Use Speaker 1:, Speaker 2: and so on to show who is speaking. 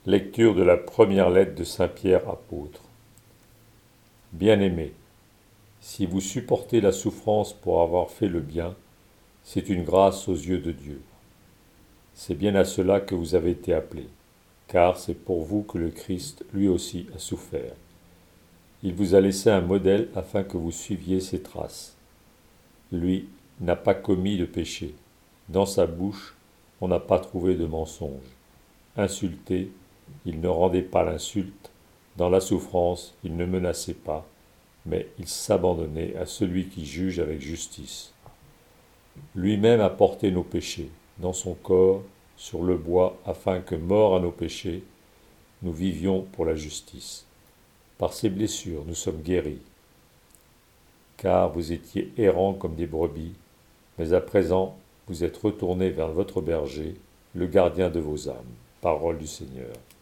Speaker 1: Lecture de la première lettre de Saint Pierre apôtre. Bien-aimés, si vous supportez la souffrance pour avoir fait le bien, c'est une grâce aux yeux de Dieu. C'est bien à cela que vous avez été appelés, car c'est pour vous que le Christ lui aussi a souffert. Il vous a laissé un modèle afin que vous suiviez ses traces. Lui n'a pas commis de péché. Dans sa bouche, on n'a pas trouvé de mensonge. Insulté, il ne rendait pas l'insulte. Dans la souffrance, il ne menaçait pas, mais il s'abandonnait à celui qui juge avec justice. Lui-même a porté nos péchés dans son corps sur le bois afin que, morts à nos péchés, nous vivions pour la justice. Par ses blessures, nous sommes guéris. Car vous étiez errants comme des brebis, mais à présent, vous êtes retournés vers votre berger, le gardien de vos âmes. Parole du Seigneur.